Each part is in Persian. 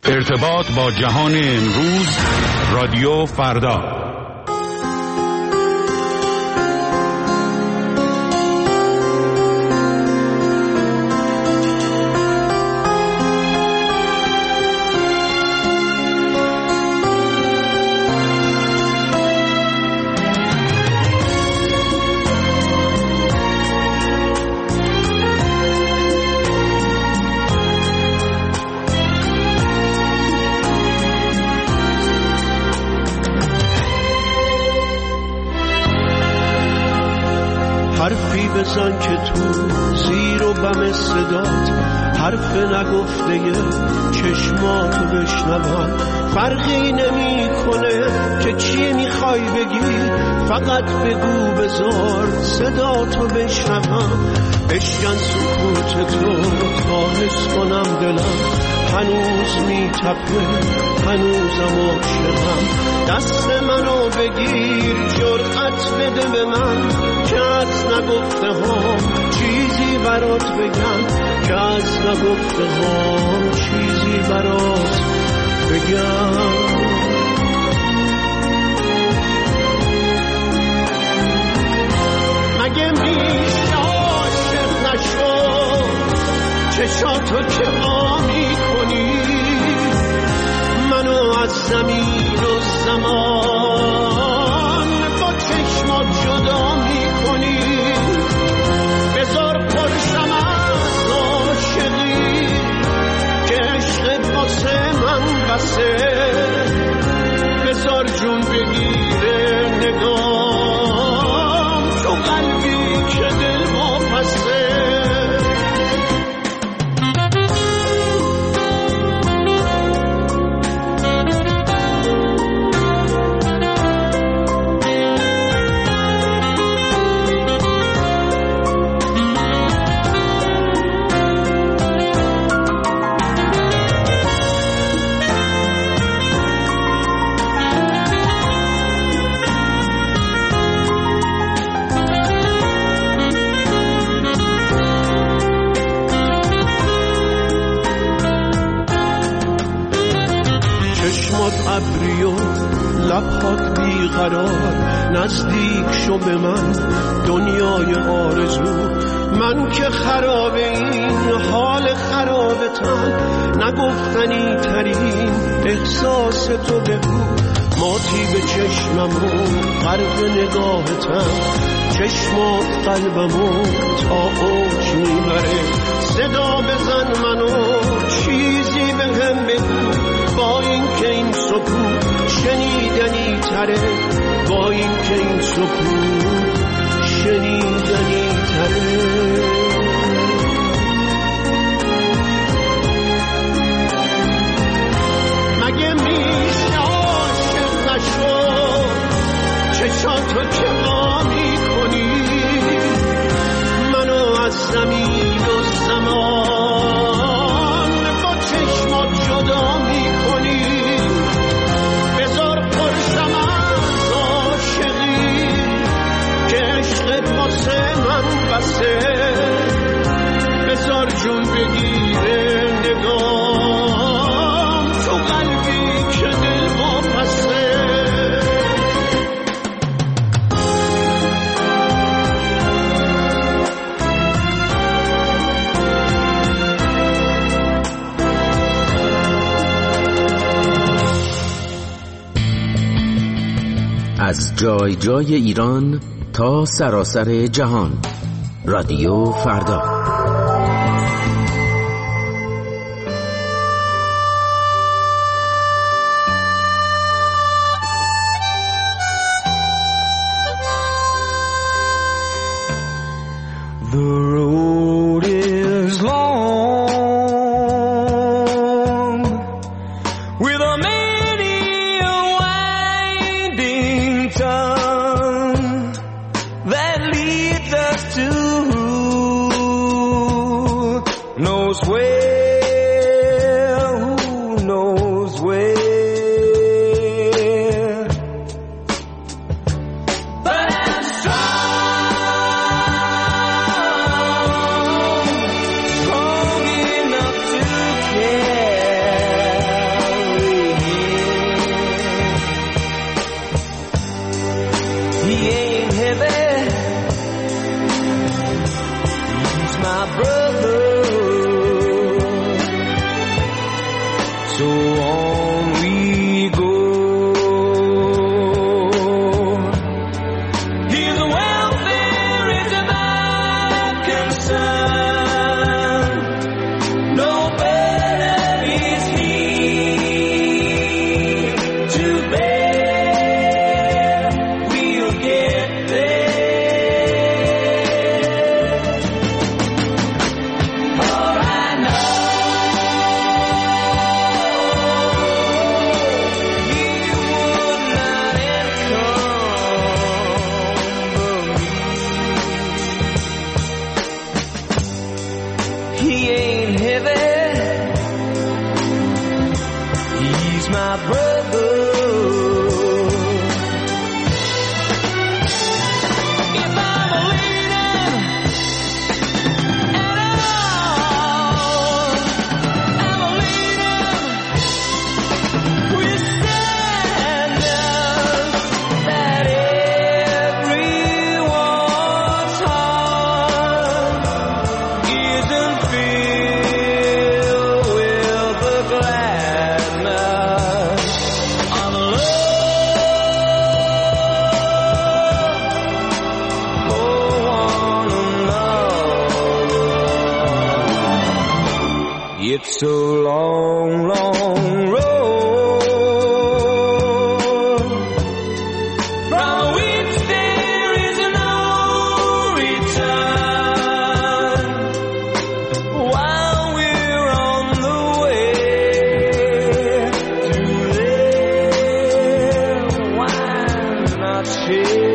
ارتباط با جهان امروز، رادیو فردا. حرفی بزن که تو زیر و بم صدات، حرف نگفته چشماتو بشنوم. فرقی نمی کنه که چی میخوای بگی، فقط بگو بذار صداتو بشنوم. بشکن سکوت تو تا حس کنم دلم هنوز میتپه، هنوزم عاشقم. دست منو بگیر، جرأت بده به من که از نگفته ها چیزی برات بگم، که از نگفته ها چیزی برات بگم. مگه میشه عاشق نشو، چشاتو که وا میکنی منو از زمین و زمان با چشمات جدا میکنی. بذار پرشم از عاشقی که عشق واسه من بسه، بذار جون بگیره نگام تو قلبی که دل واپسه. ابری و لبهات بیقرار، نزدیک شو به من دنیای آرزو. من که خراب این حال خرابتم، نگفتنی ترین احساس تو بگو. ماتی به چشمم و غرق نگاهتم، چشمات قلبمو تا اوج میبره. صدا بزن منو چیزی بهم بگو، با این که این سکوت شنیدنی تره، با این که این سکوت شنیدنی تره. مگه میشه عاشق نشو، چشاتو که وا میکنی منو از زمین و زمان با چشمات جدا میکنی. بذار پرشم از عاشقی که عشق واسه من بسه، بذار جون بگیره نگام تو قلبی که دل واپسه. از جای جای ایران تا سراسر جهان، رادیو فردا. The road is long with a many winding tongue that leads us to He's my brother. If I'm a leader at all, I'm a leader with standards that everyone's heart isn't filled with the gladness of love for one another. It's a long, long road from which there is no return. While we're on the way to there, why not share?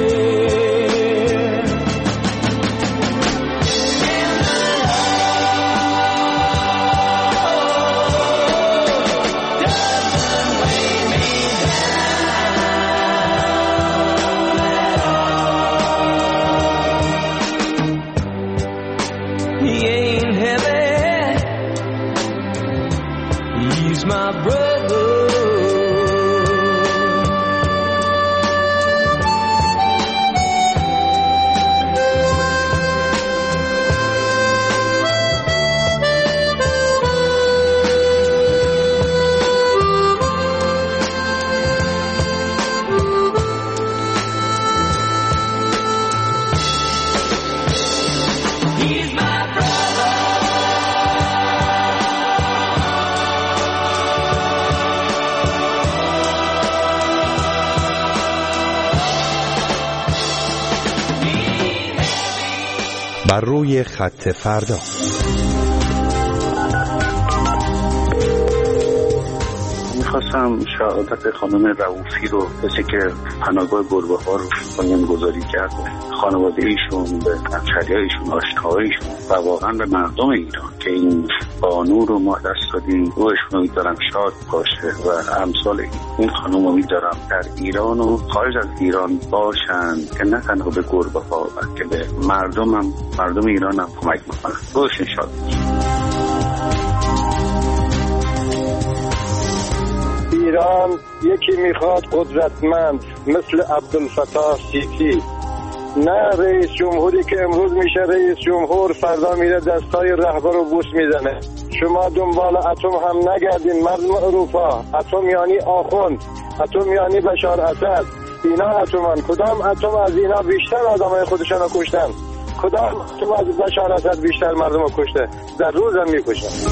He ain't heavy, he's my brother. He's my brother. بر روی خط فردا. میخواستم شهادت خانم رؤوفی رو کسی که پناهگاه گربه ها رو پایان گذاری کرد، خانواده ایشون، به همشهری هایشون، آشناهایشون و واقعا به مردم ایران که این بانو رو ما دست دادیم، روحشون امیدوارم شاد باشه و امثال این خانم امیدوارم در ایران و خارج از ایران باشند که نه تنها به گربه ها بلکه به مردم ایران هم کمک میکنن. روحشون شاد باشه. ایران یکی میخواد قدرتمند مثل عبدالفتاح سیسی، نه رئیس جمهوری که امروز میشه رئیس جمهور فردا میره دستای رهبر رو بوس میزنه. شما دنبال اتم هم نگردین مردم اروپا. اتم یعنی آخوند، اتم یعنی بشار اسد. اینا اتمن. کدام اتم از اینا بیشتر آدمای خودشون رو کشتن؟ کدام اتم از بشار اسد بیشتر مردم رو کشته؟ در روز هم میکشن.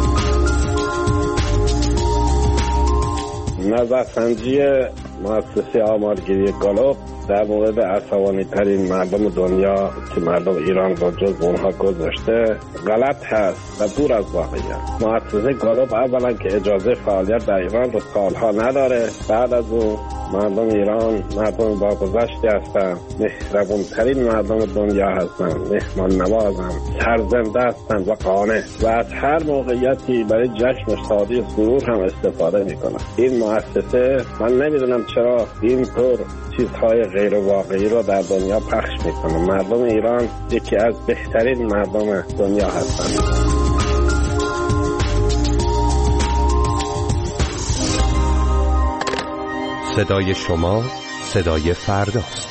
نظرسنجی مؤسسه آمارگیری گالوپ در مورد عصبانی ترین مردم دنیا که مردم ایران رو جز اونها گذاشته غلط هست و دور از واقعیت. مؤسسه گالوپ اولا که اجازه فعالیت در ایران رو سالها نداره، بعد از اون مردم ایران مردم با گذشته هستن، مهربون ترین مردم دنیا هستن، مهمان نوازن، سرزنده هستن و قانع و از هر موقعیتی برای جشن و شادی و سرور هم استفاده میکنن. این مؤسسه من نمیدونم چرا اینطور چیزهای غیر واقعی رو در دنیا پخش میکنه. مردم ایران یکی از بهترین مردم دنیا هستن. صدای شما صدای فرداست.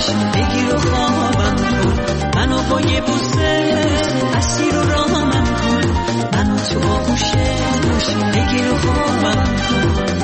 بگیر و خوابم کن، منو با یه بوسه اسیر و راهم کن، منو تو آغوشت بگیر و خوابم کن.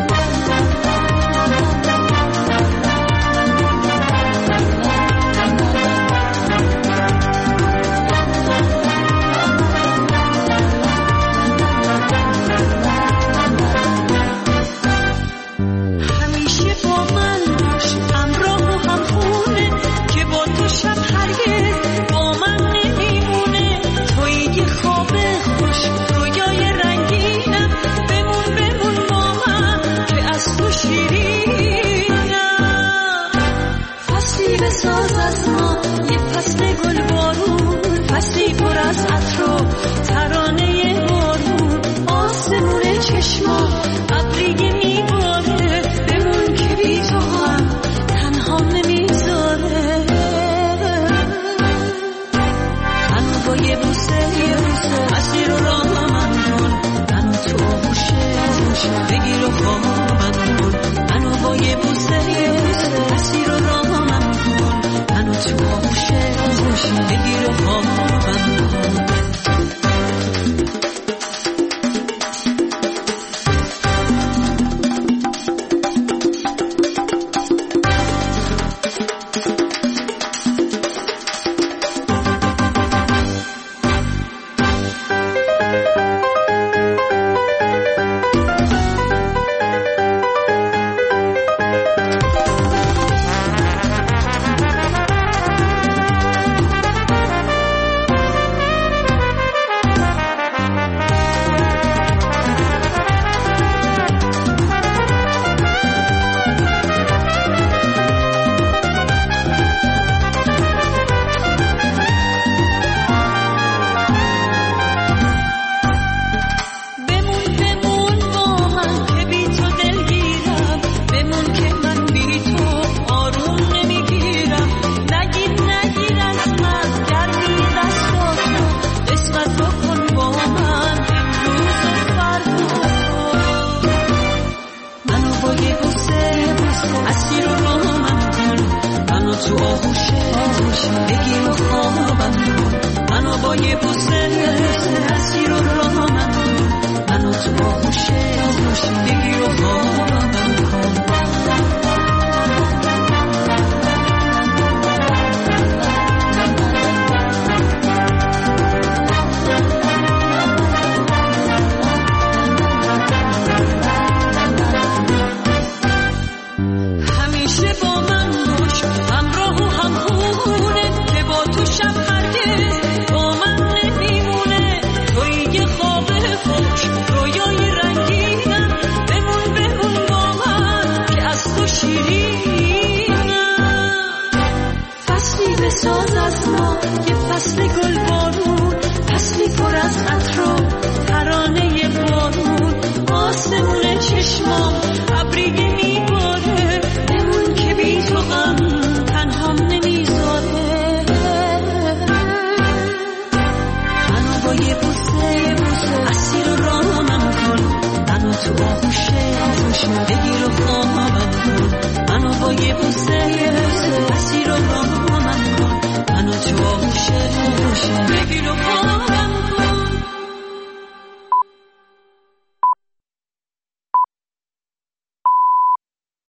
بگیر و خوابم کن، منو با یه بوسه